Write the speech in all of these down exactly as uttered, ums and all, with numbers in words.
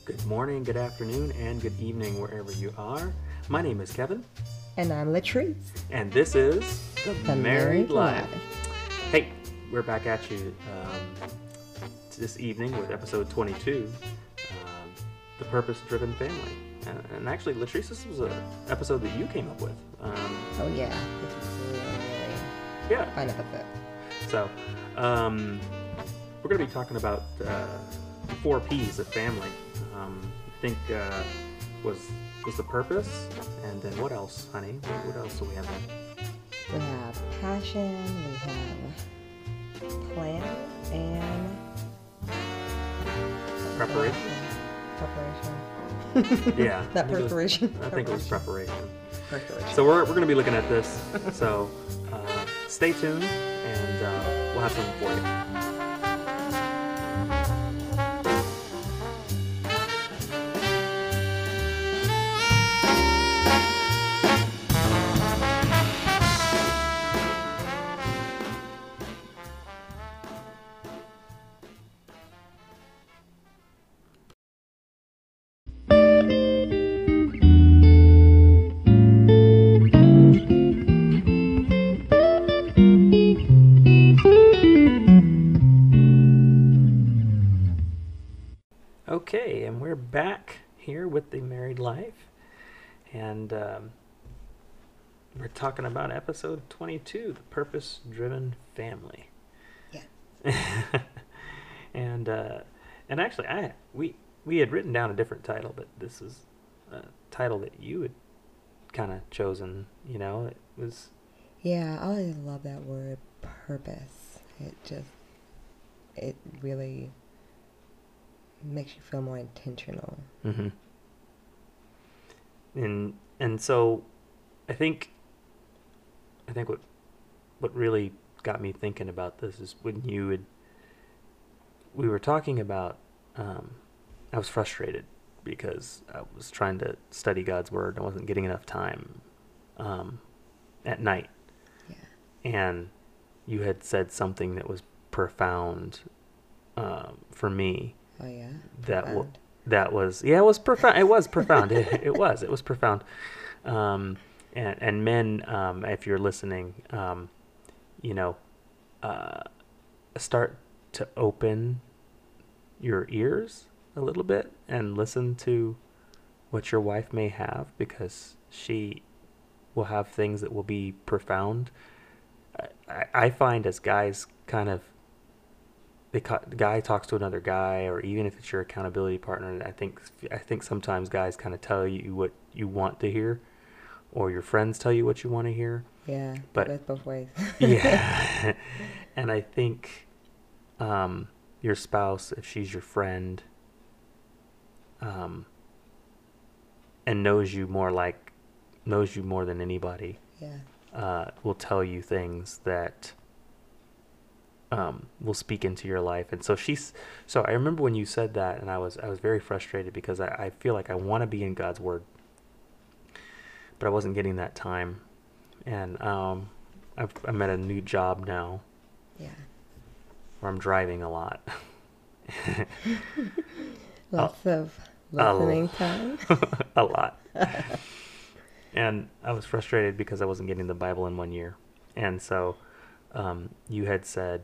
Good morning, good afternoon, and good evening wherever you are. My name is Kevin, And I'm Latrice. and this is The, The Married, Married Life. Life. Hey, we're back at you um, this evening with episode twenty-two, um, The Purpose-Driven Family. And, and actually, Latrice, this was an episode that you came up with. Um, Oh yeah, this is really, really yeah, fun episode. so um, we're going to be talking about uh, four P's of family. Um, I think uh, was was the purpose, and then what else, honey? What, what else do we have there? We have passion, we have plan, and Preparation? Preparation. Yeah. I Not think it was- preparation. I think it was preparation. Preparation. So we're, we're going to be looking at this. So uh, stay tuned, and uh, we'll have something for you. Okay, and we're back here with The Married Life, and um, we're talking about episode twenty-two, The Purpose-Driven Family. Yeah. and uh, and actually, I we we had written down a different title, but this is a title that you had kind of chosen. You know, it was Yeah, I always love that word, purpose. It just, it really makes you feel more intentional. mm-hmm. and and so I think I think what what really got me thinking about this is when you would we were talking about um, I was frustrated because I was trying to study God's word and I wasn't getting enough time um, at night, Yeah. and you had said something that was profound um, for me. Oh yeah. That w- Profound. that was yeah it was profound it was profound it, it was it was profound um and and men, um if you're listening, um you know uh start to open your ears a little bit and listen to what your wife may have, because she will have things that will be profound. i, I I find as guys kind of the guy talks to another guy, or even if it's your accountability partner, I think I think sometimes guys kind of tell you what you want to hear, or your friends tell you what you want to hear. Yeah, But- it goes both ways. Yeah, and I think um, your spouse, if she's your friend, um, and knows you more like knows you more than anybody, Yeah. uh, will tell you things that um, will speak into your life. And so she's, so I remember when you said that, and I was, I was very frustrated because I, I feel like I want to be in God's word, but I wasn't getting that time. And um, I've, I'm at a new job now Yeah. where I'm driving a lot. Lots of a listening l- time. a lot. And I was frustrated because I wasn't getting the Bible in one year. And so um, you had said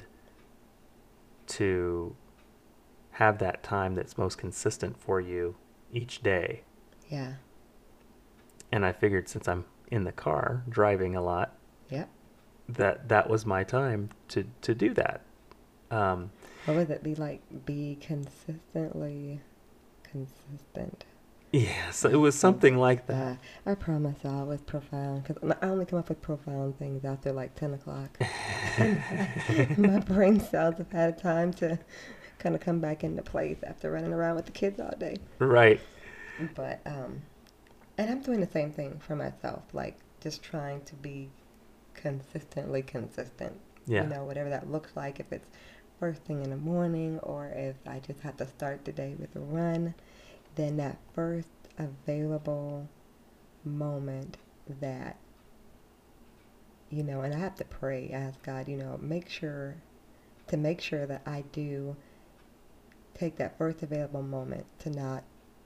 to have that time that's most consistent for you each day. Yeah. And I figured, since I'm in the car driving a lot, Yep. that that was my time to, to do that. Um, What would it be like? Be consistently consistent. yeah, so it was something like that. Uh, I promise I was profound because I only come up with profound things after like ten o'clock. My brain cells have had time to kind of come back into place after running around with the kids all day. Right. But, um, and I'm doing the same thing for myself, like just trying to be consistently consistent. Yeah. You know, whatever that looks like, if it's first thing in the morning or if I just have to start the day with a run, then that first available moment that, you know, and I have to pray, ask God, you know, make sure, to make sure that I do take that first available moment to not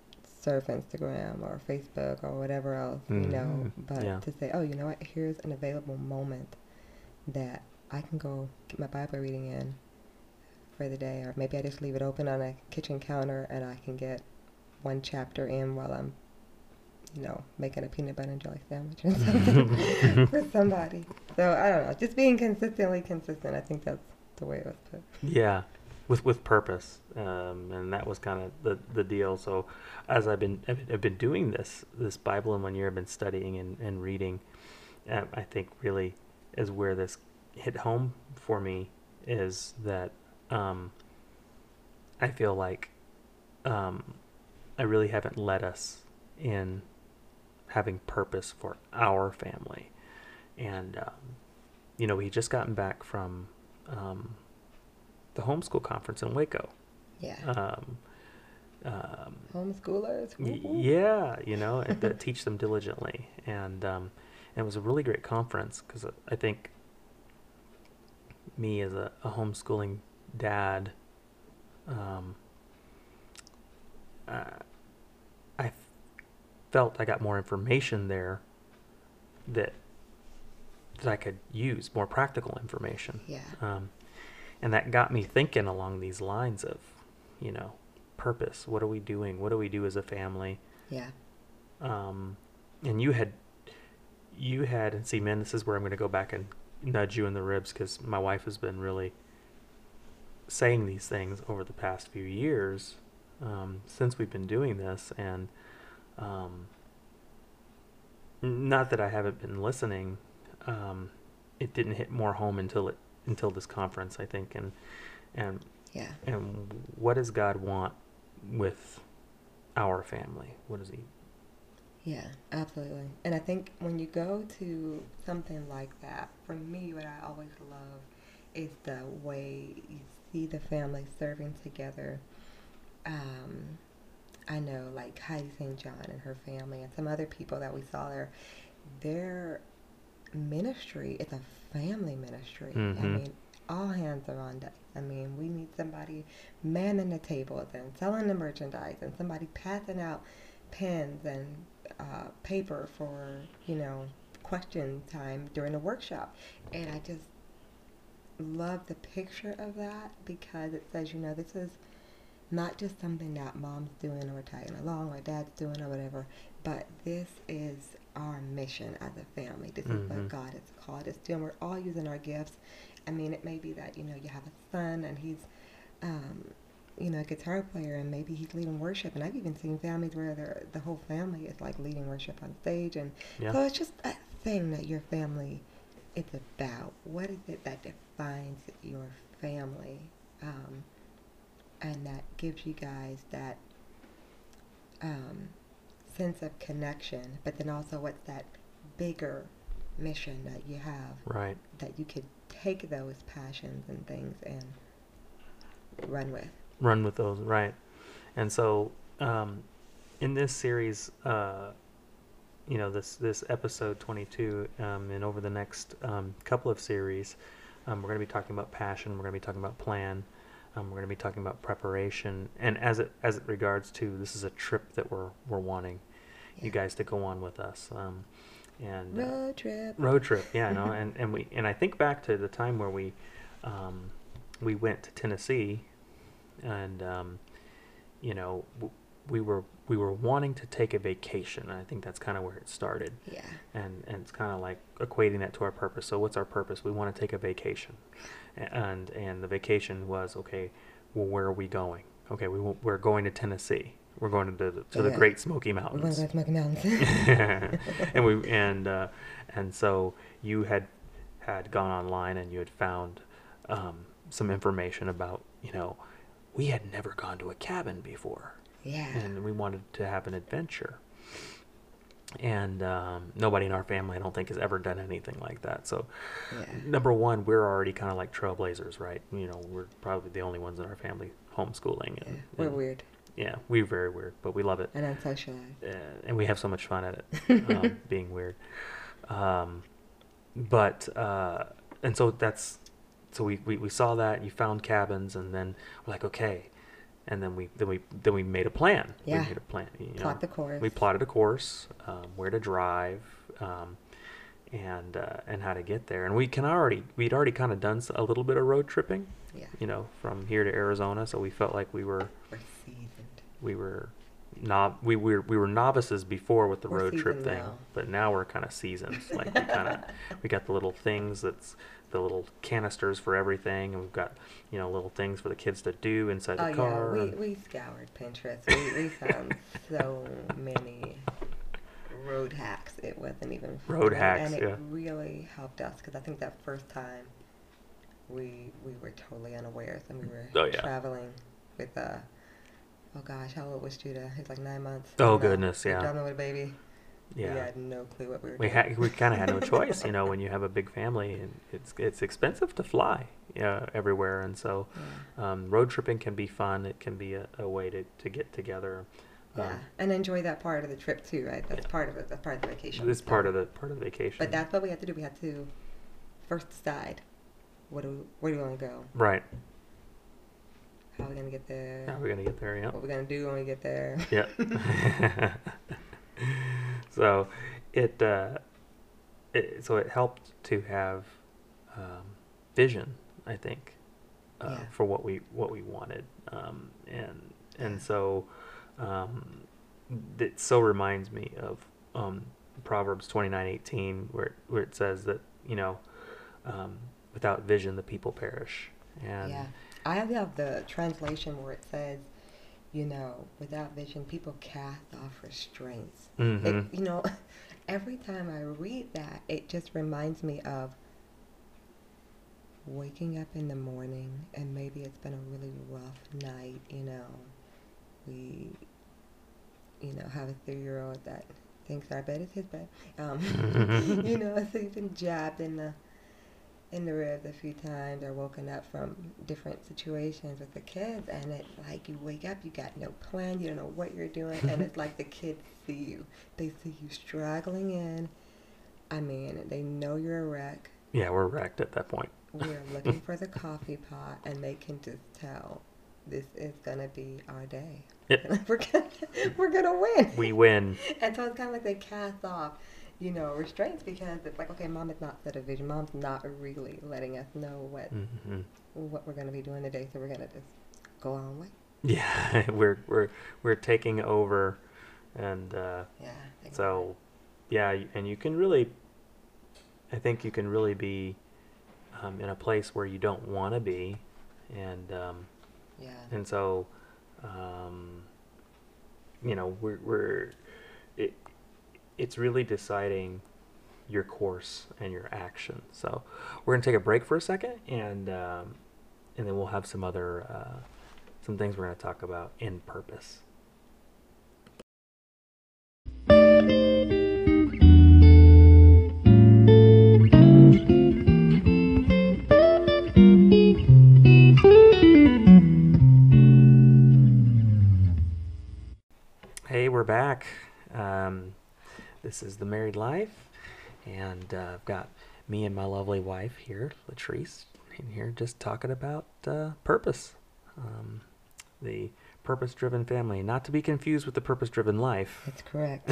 surf Instagram or Facebook or whatever else, you Mm-hmm. know, but Yeah. to say, oh, you know what, here's an available moment that I can go get my Bible reading in for the day, or maybe I just leave it open on a kitchen counter and I can get one chapter in while I'm, you know, making a peanut butter and jelly sandwich or something for somebody. So I don't know, just being consistently consistent. I think that's the way it was put. Yeah, with with purpose, um, and that was kind of the the deal. So, as I've been I've, I've been doing this this Bible in one year, I've been studying and, and reading. Um, I think really is where this hit home for me is that um, I feel like um, I really haven't led us in having purpose for our family, and um, you know we just gotten back from. Um, the homeschool conference in Waco. Yeah. Um, um, Homeschoolers. y- Woo-hoo. yeah, you know, and that teach them diligently, and um, and it was a really great conference because I think me as a, a homeschooling dad, um, uh, I f- felt I got more information there that that I could use, more practical information. Yeah. Um, and that got me thinking along these lines of, you know, purpose. What are we doing? What do we do as a family? Yeah. Um, and you had, you had, and see, man, this is where I'm going to go back and nudge you in the ribs because my wife has been really saying these things over the past few years um, since we've been doing this. And um, not that I haven't been listening. Um, it didn't hit more home until it until this conference, I think, and and Yeah. and what does God want with our family? What does He? Yeah, absolutely. And I think when you go to something like that, for me, what I always love is the way you see the family serving together. Um, I know, like Heidi Saint John and her family, and some other people that we saw there. Their ministry is a family ministry. Mm-hmm. I mean, all hands are on deck. I mean, we need somebody manning the tables and selling the merchandise, and somebody passing out pens and uh, paper for, you know, question time during the workshop. And I just love the picture of that because it says, you know, this is not just something that mom's doing or we're tagging along or dad's doing or whatever, but this is our mission as a family. This Mm-hmm. is what God has called us to, and we're all using our gifts. I mean, it may be that, you know, you have a son and he's, um, you know, a guitar player and maybe he's leading worship. And I've even seen families where the whole family is like leading worship on stage. And Yeah. so it's just that thing that your family is about. What is it that defines your family? Um, and that gives you guys that um, sense of connection, but then also what's that bigger mission that you have, Right. that you could take those passions and things and run with. Run with those, right? And so, um, in this series, uh, you know, this this episode twenty-two, um, and over the next um, couple of series, um, we're going to be talking about passion. We're going to be talking about plan. Um, we're going to be talking about preparation, and as it as it regards to this is a trip that we're we're wanting Yeah. you guys to go on with us. Um, and uh, Road trip. road trip, yeah, no, and and we and I think back to the time where we um, we went to Tennessee, and um, you know w- we were we were wanting to take a vacation. And I think that's kind of where it started, Yeah. and and it's kind of like equating that to our purpose. So what's our purpose? We want to take a vacation, and and the vacation was okay. Well, where are we going? Okay, we w- we're going to Tennessee. We're going to the to the Yeah. Great Smoky We're going Mountains. to go to Smoky Mountains. and we and uh, and so you had had gone online and you had found um, some information about, you know, we had never gone to a cabin before, Yeah. and we wanted to have an adventure. And um, nobody in our family, I don't think, has ever done anything like that. So, Yeah. number one, we're already kind of like trailblazers, right? You know, we're probably the only ones in our family homeschooling. Yeah. And, We're and- weird Yeah, we're very weird, but we love it. and unsocialized. Uh, and we have so much fun at it, um, being weird. Um, but uh, and so that's so we, we we saw that you found cabins, and then we're like, okay, and then we then we then we made a plan. Yeah. We made a plan. You know, Plot the course. we plotted a course, um, where to drive, um, and uh, and how to get there. And we can already we'd already kind of done s- a little bit of road tripping, Yeah. you know, from here to Arizona. So we felt like we were We're seasoned. we were no, we were we were novices before with the We're road trip seasoned thing, now. but now we're kind of seasoned. Like we kind of we got the little things that's the little canisters for everything, and we've got, you know, little things for the kids to do inside Oh the yeah, car. we, and- we scoured Pinterest. We, we found so many road hacks. It wasn't even Road funny. hacks, and it yeah. really helped us because I think that first time we we were totally unawares and we were Oh, yeah. traveling with uh oh gosh, how old was Judah? He's like nine months. Oh, You know, goodness, we're yeah. traveling with a baby. We yeah. had no clue what we were We doing. had we kind of had no choice, you know, when you have a big family, and it's it's expensive to fly, yeah, everywhere, and so Yeah. um, road tripping can be fun. It can be a, a way to, to get together. Yeah, Um, and enjoy that part of the trip too, right? That's part of it. That's part of the vacation. This part So- of the part of the vacation. But that's what we had to do. We had to first decide what do where do we want to go? right. How are we gonna get there? How are we gonna get there? Yeah. What we gonna do when we get there? Yeah. so it, uh, it so it helped to have um, vision, I think, uh, Yeah. for what we what we wanted, um, and and Yeah. so um, it so reminds me of um, Proverbs twenty nine eighteen, where where it says that, you know, um, without vision the people perish, and Yeah, I love the translation where it says, you know, without vision, people cast off restraints. Mhm. It, you know, every time I read that, it just reminds me of waking up in the morning and maybe it's been a really rough night, you know. We, you know, have a three-year-old that thinks our bed is his bed. Um, you know, so he's been jabbed in the in the ribs a few times or woken up from different situations with the kids, and it's like you wake up, you got no plan, you don't know what you're doing, and it's like the kids see you. They see you struggling in. I mean, they know you're a wreck. yeah, we're wrecked at that point. We're looking for the coffee pot, and they can just tell this is gonna be our day. Yep. we're gonna we're gonna win. We win. And so it's kind of like they cast off, you know, restraints because it's like, okay, mom has not set a vision. Mom's not really letting us know what hmm what we're gonna be doing today, so we're gonna just go our own way. Yeah, we're we're we're taking over, and uh, Yeah. I think so yeah, y- and you can really, I think you can really be um, in a place where you don't want to be, and um, Yeah. and so um, you know we're we're it it's really deciding your course and your action. So we're gonna take a break for a second, and um, and then we'll have some other uh, some things we're gonna talk about in purpose. Hey, we're back. Um, this is The Married Life, and uh, I've got me and my lovely wife here, Latrice, in here just talking about uh, purpose. Um, the purpose-driven family, not to be confused with the purpose-driven life. That's correct.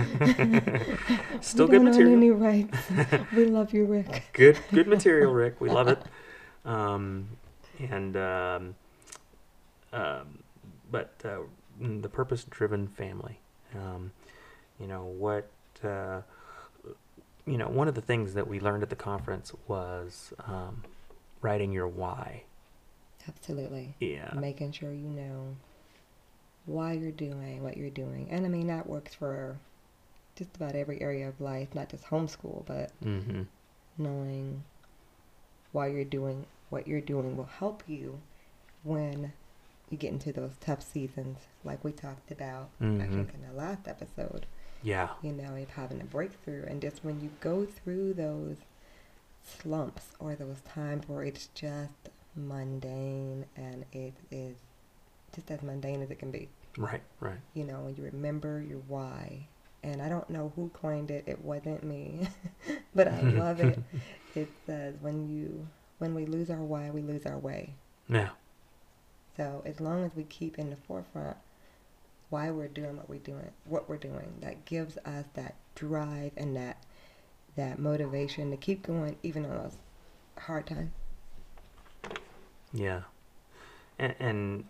Still we good don't material. own any rights. We love you, Rick. good good material, Rick. We love it. Um, and um, um, but uh, mm, the purpose-driven family. Um, you know what? Uh, you know, one of the things that we learned at the conference was um, writing your why. Absolutely. Yeah. Making sure you know why you're doing what you're doing. And I mean, that works for just about every area of life, not just homeschool, but Mm-hmm. knowing why you're doing what you're doing will help you when you get into those tough seasons, like we talked about, I Mhm. think, in the last episode. Yeah. You know, of having a breakthrough. And just when you go through those slumps or those times where it's just mundane and it is just as mundane as it can be, Right. Right. you know, when you remember your why. And I don't know who coined it, it wasn't me, but I love it. It says, when you, when we lose our why, we lose our way. Yeah. So as long as we keep in the forefront why we're doing what we're doing, what we're doing, that gives us that drive and that that motivation to keep going even on those hard times. Yeah. And, and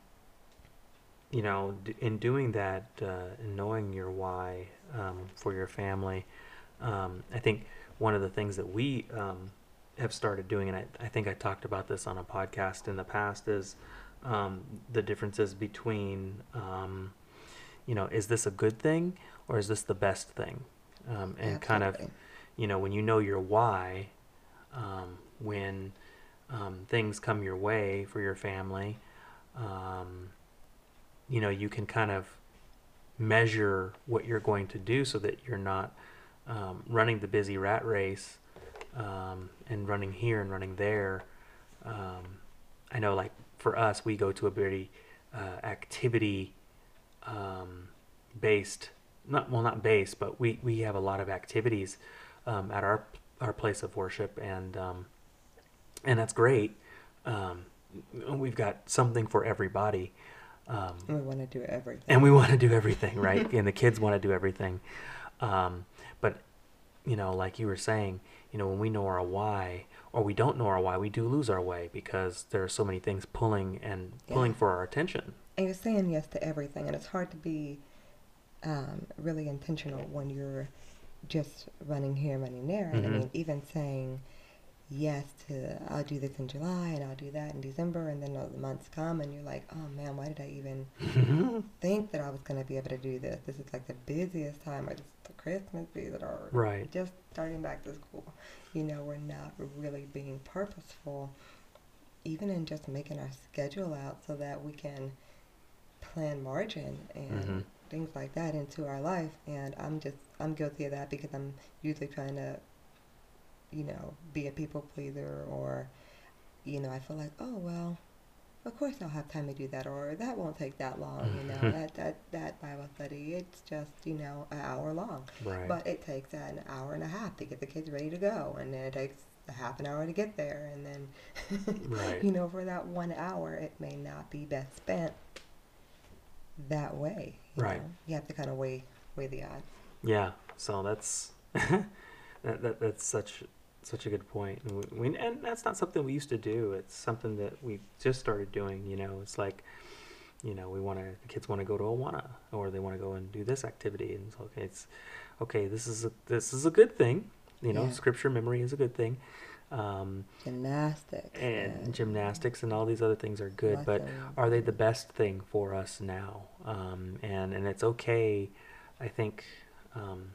you know, d- in doing that, uh, and knowing your why um, for your family, um, I think one of the things that we um, have started doing, and I, I think I talked about this on a podcast in the past, is um, the differences between, um, you know, is this a good thing or is this the best thing? Um, and kind of, Absolutely. you know, when you know your why, um, when um, things come your way for your family, um, you know, you can kind of measure what you're going to do so that you're not um, running the busy rat race um, and running here and running there. Um, I know, like for us, we go to a very uh, activity um, based, not well, not based, but we, we have a lot of activities um, at our our place of worship, and um, and that's great. Um, we've got something for everybody. Um, We want to do everything. and we want to do everything, right? And the kids want to do everything. Um, but, you know, like you were saying, you know, when we know our why, or we don't know our why, we do lose our way because there are so many things pulling and pulling Yeah. for our attention. And you're saying yes to everything, and it's hard to be um, really intentional when you're just running here, running there. And I Mm-hmm. mean, even saying yes to I'll do this in July and I'll do that in December, and then the months come and you're like, oh man, why did I even think that I was going to be able to do this? This is like the busiest time, or this is the Christmas season, or Right. just starting back to school. You know, we're not really being purposeful, even in just making our schedule out so that we can plan margin and Mm-hmm. things like that into our life. And I'm just, I'm guilty of that because I'm usually trying to, you know, be a people pleaser, or, you know, I feel like, oh, well, of course I'll have time to do that, or that won't take that long, you know, that, that, that Bible study, it's just, you know, an hour long. Right. But it takes an hour and a half to get the kids ready to go, and then it takes a half an hour to get there, and then, Right. you know, for that one hour, it may not be best spent that way. You Right. know? You have to kind of weigh, weigh the odds. Yeah. So that's that, that that's such such a good point. And we, we and that's not something we used to do. It's something that we just started doing. You know, it's like, you know, we want to the kids want to go to Awana, or they want to go and do this activity, and it's okay. It's okay. This is a this is a good thing. You know, Yeah. scripture memory is a good thing. Um, Gymnastics. and gymnastics and all these other things are good, but lessons. are they the best thing for us now? Um, and and it's okay, I think, um,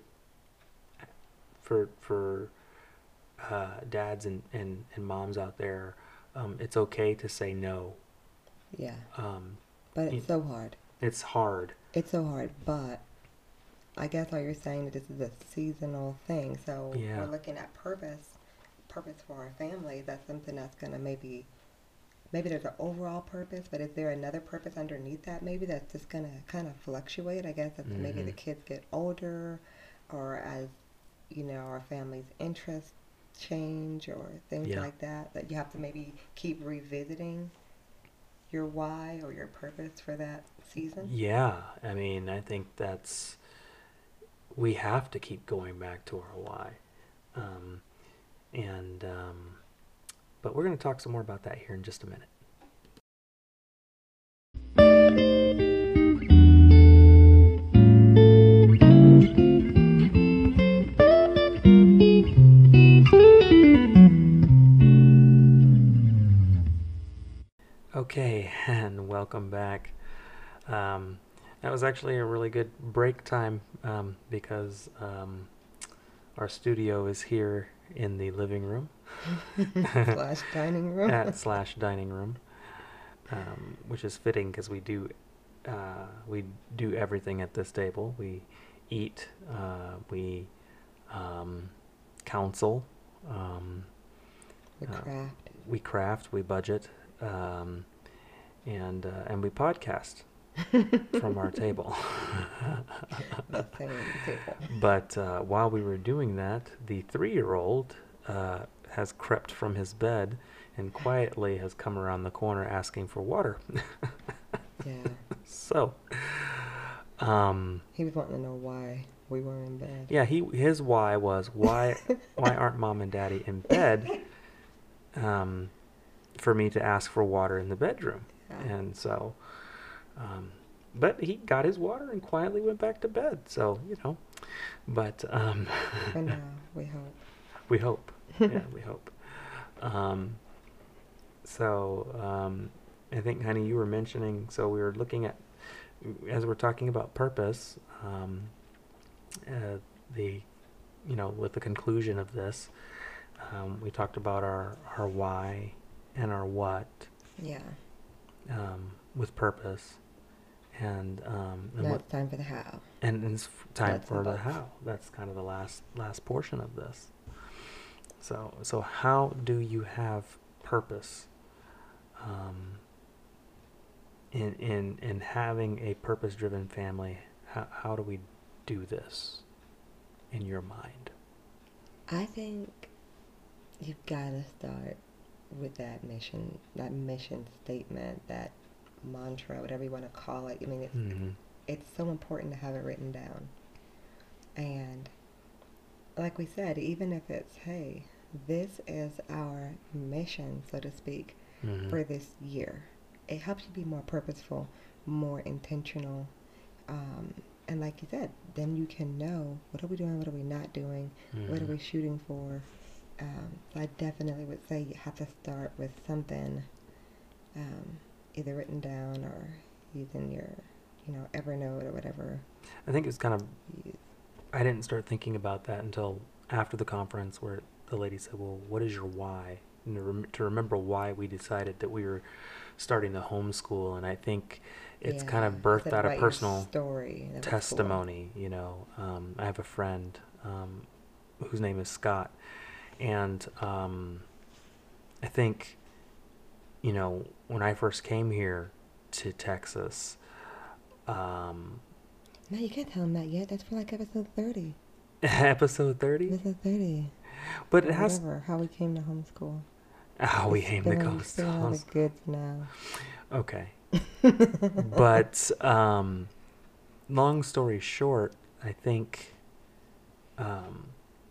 for for uh, dads and, and, and moms out there, um, it's okay to say no. Yeah. Um, But you- it's so hard. it's hard. It's so hard, but I guess all you're saying that this is a seasonal thing. So Yeah. we're looking at purpose, purpose for our family. That's something that's gonna maybe, maybe there's an overall purpose, but is there another purpose underneath that? Maybe that's just gonna kind of fluctuate. I guess as maybe the Mhm. kids get older, or as you know our family's interests change, or things Yeah. like that. That you have to maybe keep revisiting your why or your purpose for that season. Yeah, I mean, I think that's we have to keep going back to our why, um, and um, but we're going to talk some more about that here in just a minute. Okay, and welcome back. Um, that was actually a really good break time um, because um, our studio is here in the living room Slash dining room. at slash dining room, um, which is fitting because we do uh, we do everything at this table. We eat, uh, we um, counsel, um, The uh, craft. we craft, we budget, um, and uh, and we podcast from our table. The same table. But uh, while we were doing that, the three-year-old uh, has crept from his bed and quietly has come around the corner asking for water. Yeah. So, um, He was wanting to know why we were in bed. yeah, he his why was why why aren't mom and daddy in bed? Um, for me to ask for water in the bedroom, Yeah. and so, um, but he got his water and quietly went back to bed. So you know, but um, For now, we hope. we hope, yeah, we hope. Um, so um, I think, honey, you were mentioning. So we were looking at as we're talking about purpose. Um, uh, the you know with the conclusion of this, um, we talked about our our why and our what. Yeah. Um, with purpose, and um, and Now what it's time for the how. and, and it's time Nuts for and the bolts. how. That's kind of the last last portion of this. So so how do you have purpose? Um, in in in having a purpose-driven family, how how do we do this in your mind? I think you've got to start with that mission, that mission statement, that mantra, whatever you want to call it. I mean, it's Mm-hmm. it's so important to have it written down. And like we said, even if it's, hey, this is our mission, so to speak, Mm-hmm. for this year, it helps you be more purposeful, more intentional. Um, and like you said, then you can know, what are we doing, what are we not doing, Mm-hmm. what are we shooting for. Um, so I definitely would say you have to start with something um, either written down or using your, you know, Evernote or whatever I think it's kind of you use. I didn't start thinking about that until after the conference, where the lady said, "Well, what is your why?" And to, rem- to remember why we decided that we were starting the homeschool, and I think it's Yeah, kind of I birthed said out of write your personal story. That was cool. testimony. You know, um, I have a friend um, whose name is Scott, and um, I think, you know, when I first came here to Texas, um, No, you can't tell them that yet. That's for like episode thirty. episode thirty, Episode thirty. but Or it has whatever. How we came to homeschool. how we It's aim the spilling, coast. spilling all the goods now. Okay. But um, long story short, I think um,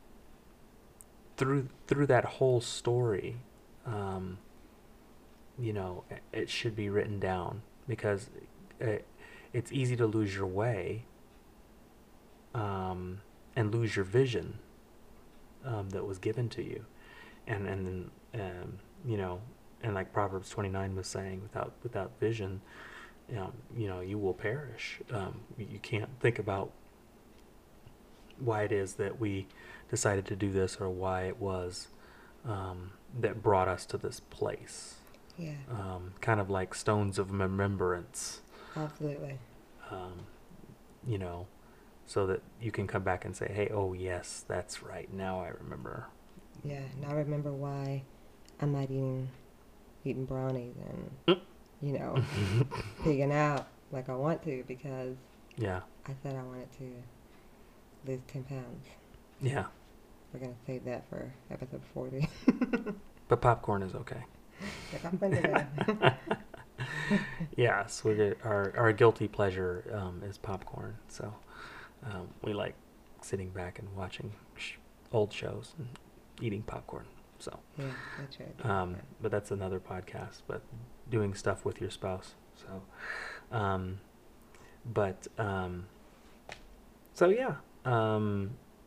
through through that whole story, um, you know, i- it should be written down, because it, it's easy to lose your way um, and lose your vision um, that was given to you, and and then um, you know, and like Proverbs twenty-nine was saying, without without vision, you know, you know, you will perish. Um, you can't think about why it is that we decided to do this, or why it was um, that brought us to this place. Yeah, Um, kind of like stones of remembrance, absolutely. um, you know, so that you can come back and say, hey, oh, yes, that's right. Now I remember. Yeah, and I remember why I'm not eating eating brownies and Mm. you know pigging out like I want to, because Yeah, I said I wanted to lose ten pounds. yeah. We're gonna save that for episode forty. But popcorn is okay. Like I'm gonna Yes, we get our our guilty pleasure um, is popcorn. So um, we like sitting back and watching sh- old shows and eating popcorn. So, yeah, that's right. um, but that's another podcast. But doing stuff with your spouse. So, um, but um, so yeah. Um,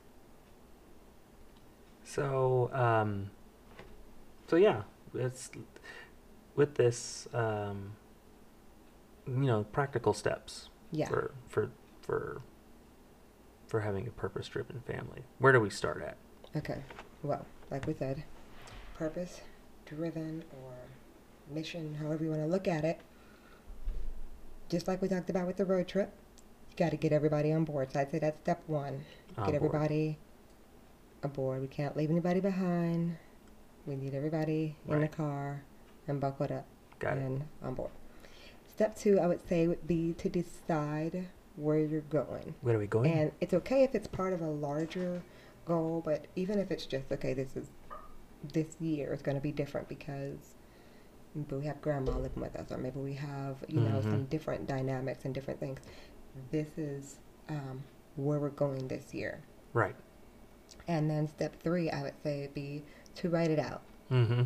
so um, so yeah. It's with this. Um, you know, practical steps Yeah. for for for for having a purpose-driven family. Where do we start at? Okay. Well, like we said, purpose driven or mission, however you want to look at it. Just like we talked about with the road trip, you got to get everybody on board. So I'd say that's step one. On Get board. everybody aboard. We can't leave anybody behind. We need everybody in the Right. car and buckled up Got it. and on board. Step two, I would say, would be to decide where you're going. Where are we going? And it's okay if it's part of a larger goal, but even if it's just, okay, this is this year is going to be different because maybe we have grandma living with us, or maybe we have, you know, Mm-hmm. some different dynamics and different things. This is um, where we're going this year. Right. And then step three, I would say, would be to write it out. Mm-hmm.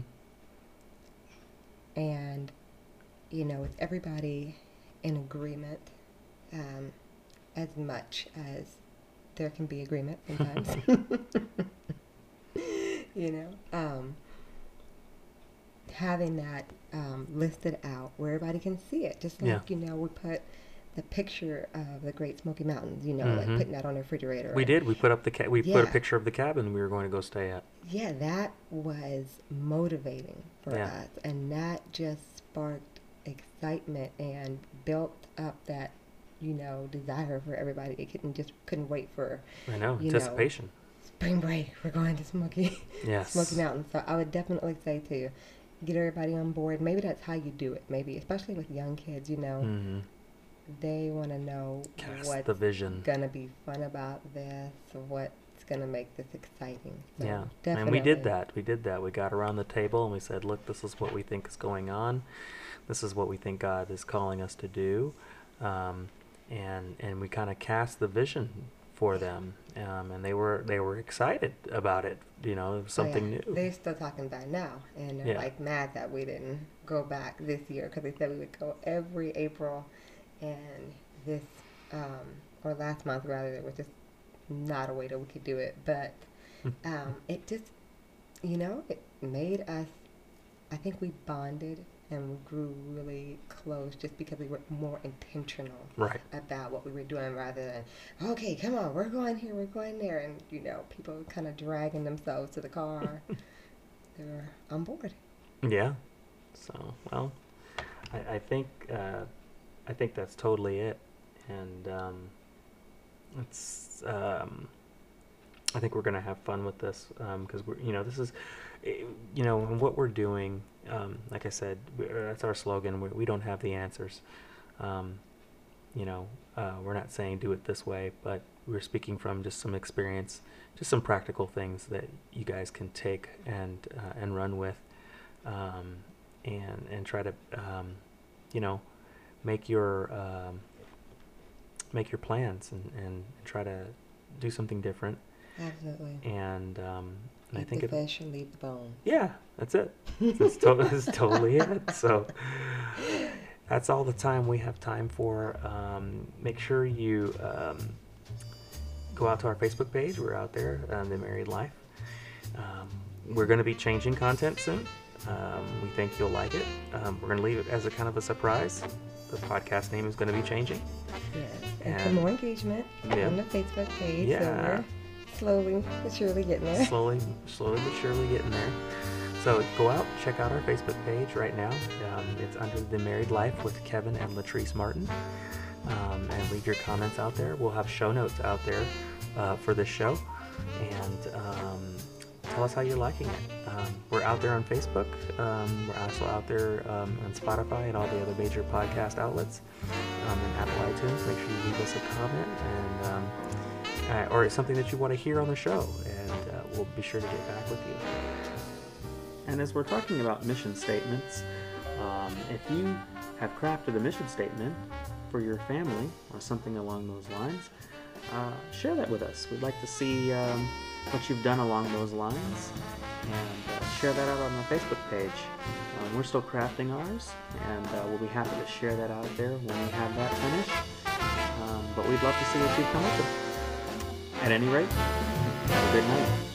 And, you know, with everybody in agreement, um, as much as there can be agreement sometimes, you know, um, having that um, listed out where everybody can see it. Just like, Yeah. you know, we put the picture of the Great Smoky Mountains, you know, Mhm. like putting that on the refrigerator. We and- did. We put up the ca- we put a Yeah. picture of the cabin we were going to go stay at. Yeah, that was motivating for Yeah. us. And that just sparked excitement and built up that, you know, desire for everybody. It couldn't just couldn't wait for I know. You know. Anticipation. spring break. We're going to Smoky Yes. Smoky Mountains. So I would definitely say to get everybody on board. Maybe that's how you do it. Maybe, especially with young kids, you know, Mm-hmm. they want to know Cast what's the vision. gonna be fun about this, what's gonna make this exciting. So Yeah. definitely. And we did that. We did that. We got around the table and we said, look, this is what we think is going on. This is what we think God is calling us to do. Um, and and we kind of cast the vision for them. Um, and they were they were excited about it. You know, it was Oh, yeah. something new. They're still talking about it now, and they're Yeah. like mad that we didn't go back this year because they said we would go every April, and this um, or last month rather, there was just not a way that we could do it. But um, it just, you know, it made us. I think we bonded and we grew really close just because we were more intentional Right. about what we were doing rather than, okay, come on, we're going here, we're going there. And, you know, people kind of dragging themselves to the car. They were on board. Yeah. So, well, I, I think uh, I think that's totally it, and um, it's. Um, I think we're gonna have fun with this because we're, you know, this is, eh, you know, and what we're doing. Um, like I said, we, uh, that's our slogan. We, we don't have the answers. Um, you know, uh, we're not saying do it this way, but we're speaking from just some experience, just some practical things that you guys can take and uh, and run with. Um, and and try to um, you know make your um, make your plans and, and try to do something different Absolutely. and um, and I Eat think the it, fish and leave the bone. yeah, that's it. That's, to- that's totally it. So that's all the time we have time for. Um, make sure you um, go out to our Facebook page. We're out there, um, The Married Life. Um, we're going to be changing content soon. Um, we think you'll like it. Um, we're going to leave it as a kind of a surprise. The podcast name is going to be changing. Yes. And, And- some more engagement Yeah. on the Facebook page. So Yeah. we're slowly but surely getting there. slowly, slowly but surely getting there. So go out, check out our Facebook page right now. Um, it's under The Married Life with Kevin and Latrice Martin. Um, and leave your comments out there. We'll have show notes out there uh, for this show. And um, tell us how you're liking it. Um, we're out there on Facebook. Um, we're also out there um, on Spotify and all the other major podcast outlets. Um, and Apple iTunes. Make sure you leave us a comment and um, uh, or something that you want to hear on the show, and uh, we'll be sure to get back with you. And as we're talking about mission statements, um, if you have crafted a mission statement for your family or something along those lines, uh, share that with us. We'd like to see um, what you've done along those lines, and uh, share that out on the Facebook page. Um, we're still crafting ours, and uh, we'll be happy to share that out there when we have that finished. Um, but we'd love to see what you've come up with. At any rate, have a good night.